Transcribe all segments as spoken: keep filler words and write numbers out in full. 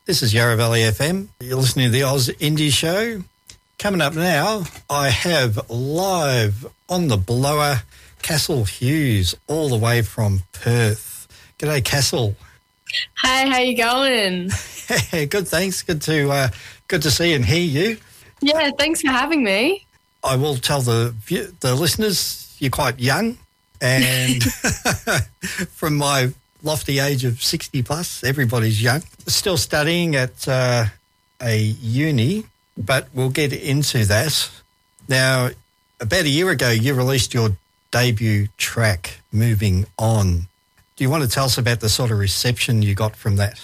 This is Yarra Valley F M. You're listening to the Oz Indie Show. Coming up now, I have live on the blower Cassel Hughes, all the way from Perth. G'day, Cassel. Hi, how you going? Good, thanks. Good to uh, good to see and hear you. Yeah, thanks for having me. I will tell the the listeners you're quite young, and from my lofty age of sixty plus, everybody's young. Still studying at uh, a uni, but we'll get into that. Now, about a year ago, you released your debut track, Moving On. Do you want to tell us about the sort of reception you got from that?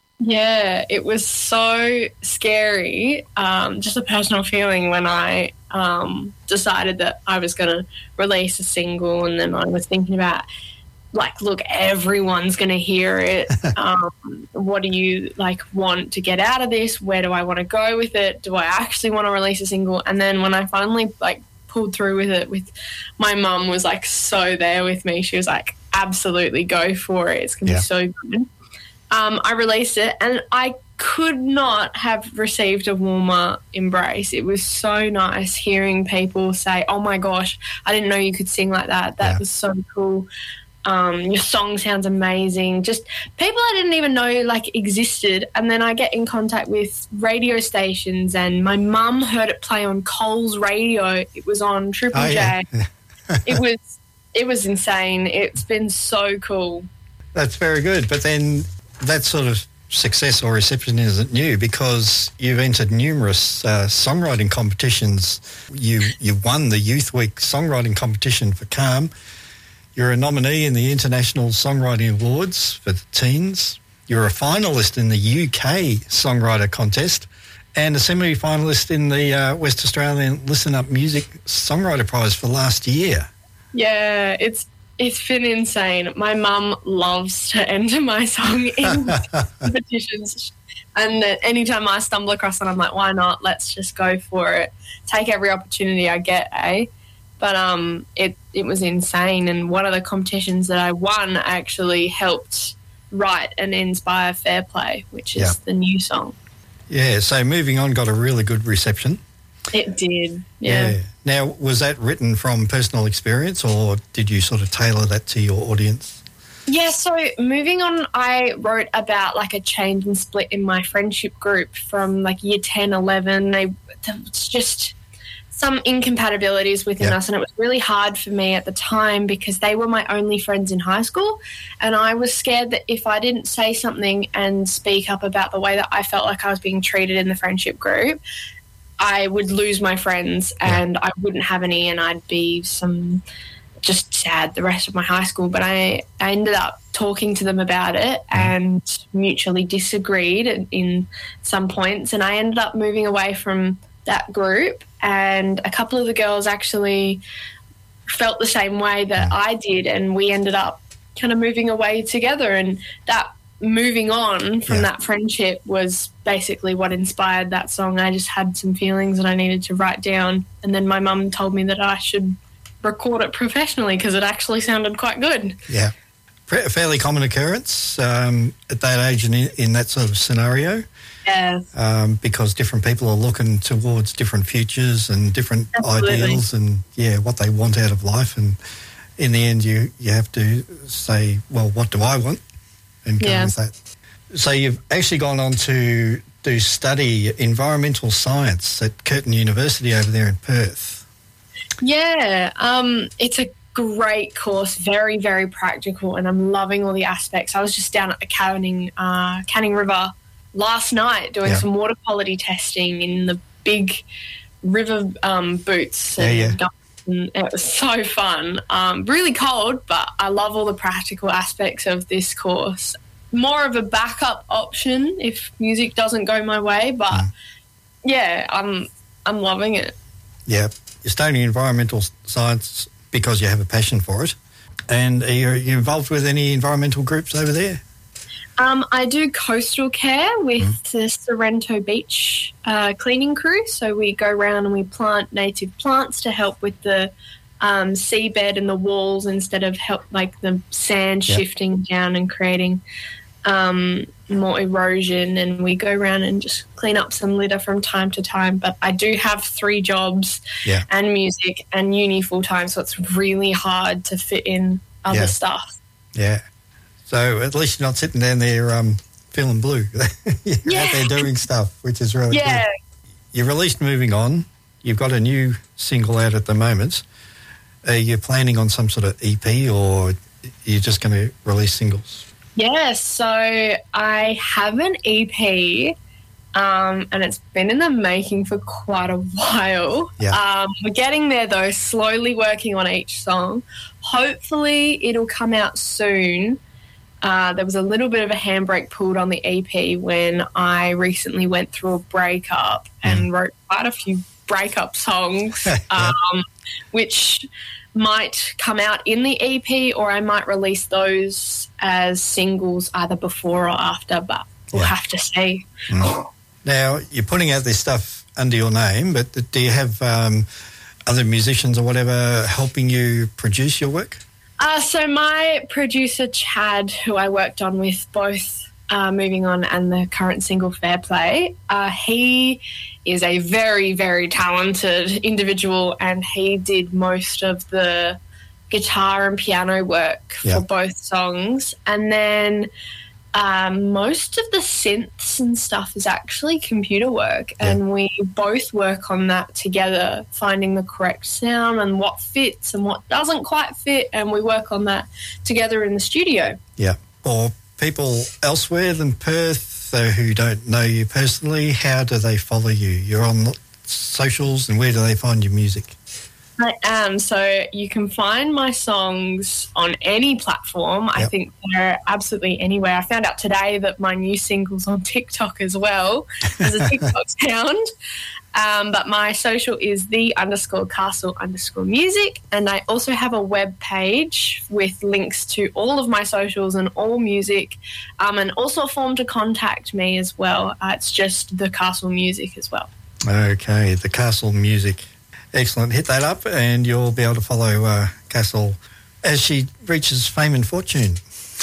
Yeah, it was so scary, um, just a personal feeling when I um, decided that I was going to release a single, and then I was thinking about, like, look, everyone's going to hear it. Um, what do you, like, want to get out of this? Where do I want to go with it? Do I actually want to release a single? And then when I finally, like, pulled through with it, with my mum was, like, so there with me. She was like, absolutely go for it. It's going to yeah. be so good. Um, I released it, and I could not have received a warmer embrace. It was so nice hearing people say, oh, my gosh, I didn't know you could sing like that. That yeah. was so cool. Um, your song sounds amazing. Just people I didn't even know, like, existed. And then I get in contact with radio stations, and my mum heard it play on Coles Radio. It was on Triple oh, J. Yeah. it was it was insane. It's been so cool. That's very good. But then that sort of success or reception isn't new, because you've entered numerous uh, songwriting competitions. You you won the Youth Week songwriting competition for Calm. You're a nominee in the International Songwriting Awards for the teens. You're a finalist in the U K Songwriter Contest and a semi-finalist in the uh, West Australian Listen Up Music Songwriter Prize for last year. Yeah, it's it's been insane. My mum loves to enter my song in competitions, and anytime I stumble across it, I'm like, why not? Let's just go for it. Take every opportunity I get, eh? But um, it, it was insane, and one of the competitions that I won actually helped write and inspire Fair Play, which is yeah. the new song. Yeah, so Moving On got a really good reception. It did, yeah. yeah. Now, was that written from personal experience, or did you sort of tailor that to your audience? Yeah, so Moving On, I wrote about, like, a change and split in my friendship group from, like, year ten, eleven. They, it's just some incompatibilities within yep. us, and it was really hard for me at the time because they were my only friends in high school, and I was scared that if I didn't say something and speak up about the way that I felt like I was being treated in the friendship group, I would lose my friends and yep. I wouldn't have any, and I'd be some just sad the rest of my high school. But I, I ended up talking to them about it and mutually disagreed in, in some points, and I ended up moving away from that group, and a couple of the girls actually felt the same way that I did, and we ended up kind of moving away together, and that moving on from yeah. that friendship was basically what inspired that song. I just had some feelings that I needed to write down, and then my mum told me that I should record it professionally because it actually sounded quite good. Yeah. A fairly common occurrence um, at that age and in, in that sort of scenario. Yes. Um, because different people are looking towards different futures and different Absolutely. ideals and, yeah, what they want out of life. And in the end, you, you have to say, well, what do I want? And go yeah. with that. So you've actually gone on to do study environmental science at Curtin University over there in Perth. Yeah, um, it's a great course, very, very practical, and I'm loving all the aspects. I was just down at the Canning, uh, Canning River last night doing yeah. some water quality testing in the big river um, boots. And, yeah, yeah. and it was so fun. Um, really cold, but I love all the practical aspects of this course. More of a backup option if music doesn't go my way, but mm. yeah, I'm I'm loving it. Yeah, you're studying environmental science because you have a passion for it. And are you, are you involved with any environmental groups over there? Um, I do coastal care with mm. the Sorrento Beach uh, cleaning crew. So we go around and we plant native plants to help with the um, seabed and the walls instead of help like the sand yep. shifting down and creating um, more erosion, and we go around and just clean up some litter from time to time. But I do have three jobs Yeah. and music and uni full time, so it's really hard to fit in other Yeah. stuff. Yeah. So at least you're not sitting down there um, feeling blue. You're Yeah. out there doing stuff, which is really Yeah. good. You released Moving On. You've got a new single out at the moment. Are you planning on some sort of E P, or you're just going to release singles? Yeah, so I have an E P, um, and it's been in the making for quite a while. Yeah. Um, we're getting there, though, slowly working on each song. Hopefully it'll come out soon. Uh, there was a little bit of a handbrake pulled on the E P when I recently went through a breakup and wrote quite a few breakup songs, Yeah. um, which might come out in the E P, or I might release those as singles either before or after, but we'll Yeah. have to see. Now, you're putting out this stuff under your name, but do you have um, other musicians or whatever helping you produce your work? Uh, so my producer, Chad, who I worked on with both uh, Moving On and the current single Fair Play, uh, he is a very, very talented individual, and he did most of the guitar and piano work Yeah. for both songs. And then um, most of the synths and stuff is actually computer work, Yeah. and we both work on that together, finding the correct sound and what fits and what doesn't quite fit, and we work on that together in the studio. Yeah. Or people elsewhere than Perth uh, who don't know you personally, how do they follow you? You're on socials, and where do they find your music? I am. So you can find my songs on any platform. I Yep. think they're absolutely anywhere. I found out today that my new single's on TikTok as well. There's a TikTok sound. Um, but my social is the underscore castle underscore music. And I also have a web page with links to all of my socials and all music, um, and also a form to contact me as well. Uh, it's just the Castle Music as well. Okay, the Castle Music. Excellent. Hit that up and you'll be able to follow uh, Castle as she reaches fame and fortune.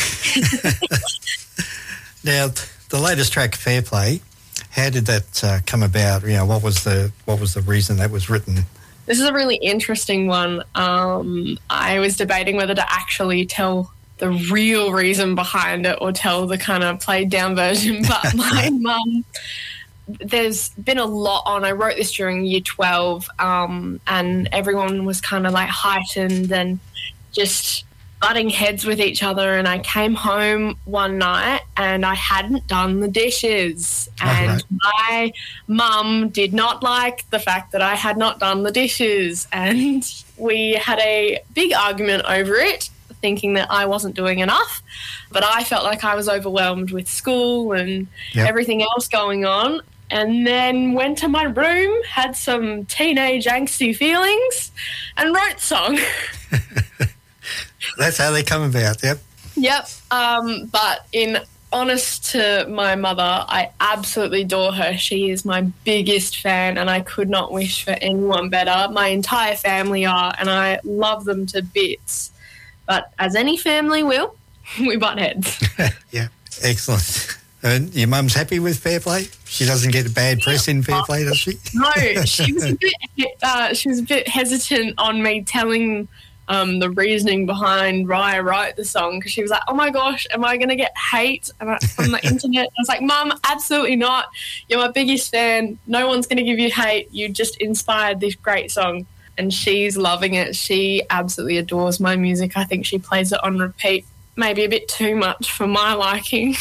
Now, the latest track, Fair Play, how did that uh, come about? You know, what was the what was the reason that was written? This is a really interesting one. Um, I was debating whether to actually tell the real reason behind it or tell the kind of played down version. But my mum, there's been a lot on. I wrote this during year twelve, um, and everyone was kind of like heightened and just butting heads with each other. And I came home one night and I hadn't done the dishes. Oh, and right. my mum did not like the fact that I had not done the dishes. And we had a big argument over it, thinking that I wasn't doing enough. But I felt like I was overwhelmed with school and Yep. everything else going on. And then went to my room, had some teenage angsty feelings, and wrote the song. That's how they come about, yep. Yep. Um, but in honest to my mother, I absolutely adore her. She is my biggest fan, and I could not wish for anyone better. My entire family are, and I love them to bits. But as any family will, we butt heads. Yeah, excellent. And your mum's happy with Fair Play? She doesn't get a bad press in Fair Play, does she? No, she was a bit. Uh, she was a bit hesitant on me telling um, the reasoning behind why I wrote the song, because she was like, "Oh my gosh, am I going to get hate from the internet?" I was like, "Mum, absolutely not. You're my biggest fan. No one's going to give you hate. You just inspired this great song." And she's loving it. She absolutely adores my music. I think she plays it on repeat, maybe a bit too much for my liking.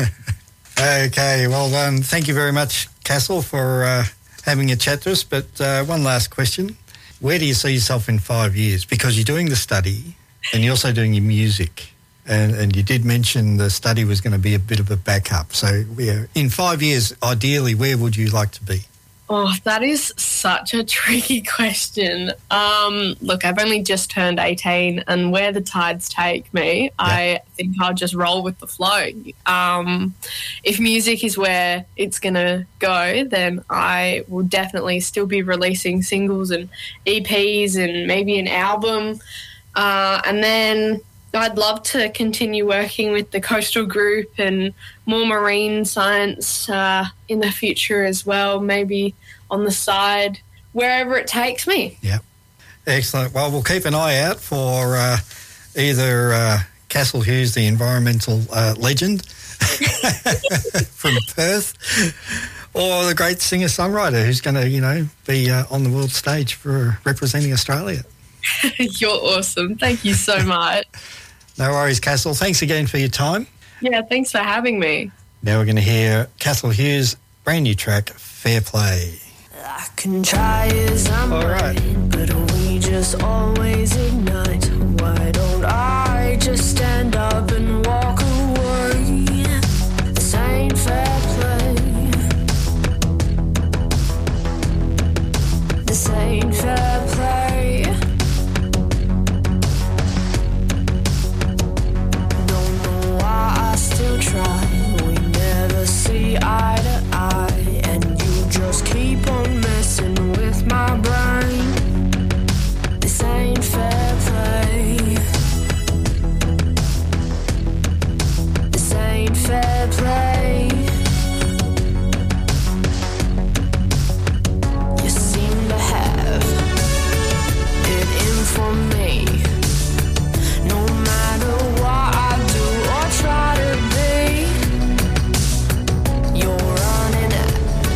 Okay, well done. Thank you very much, Castle, for uh, having a chat to us. But uh, one last question. Where do you see yourself in five years? Because you're doing the study and you're also doing your music. And, and you did mention the study was going to be a bit of a backup. So yeah, in five years, ideally, where would you like to be? Oh, that is such a tricky question. Um, look, I've only just turned eighteen, and where the tides take me, I think I'll just roll with the flow. Um, if music is where it's going to go, then I will definitely still be releasing singles and E Ps and maybe an album. Uh, and then I'd love to continue working with the coastal group and more marine science uh, in the future as well, maybe on the side, wherever it takes me. Yeah. Excellent. Well, we'll keep an eye out for uh, either uh, Castle Hughes, the environmental uh, legend from Perth, or the great singer-songwriter who's going to, you know, be uh, on the world stage for representing Australia. You're awesome. Thank you so much. No worries, Castle. Thanks again for your time. Yeah, thanks for having me. Now we're going to hear Castle Hughes' brand new track, Fair Play. I can try as I'm All right. right, but we just always ignite. Why don't I just stand up and walk away? This ain't fair play. This ain't fair play. Don't know why I still try. We never see eye to eye, and you just keep on messing with my brain. This ain't fair play. This ain't fair play. You seem to have it in for me. No matter what I do or try to be, you're running at,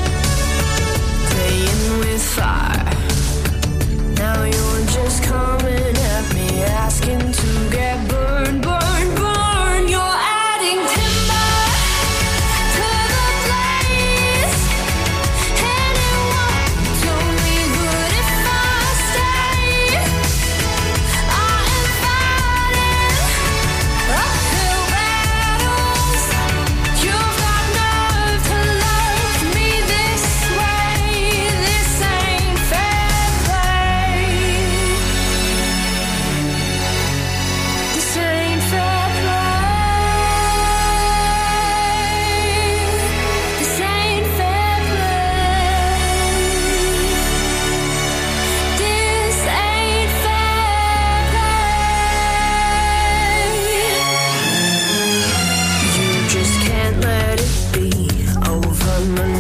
playing with fire. Now you're just coming at me, asking to get burned, burned, burned. You're adding timber to the blaze, and it won't do me good if I stay. I am fighting uphill battles. You've got nerve to love me this way. This ain't fair play. This ain't fair play. This ain't fair play. This ain't fair play. You just can't let it be over my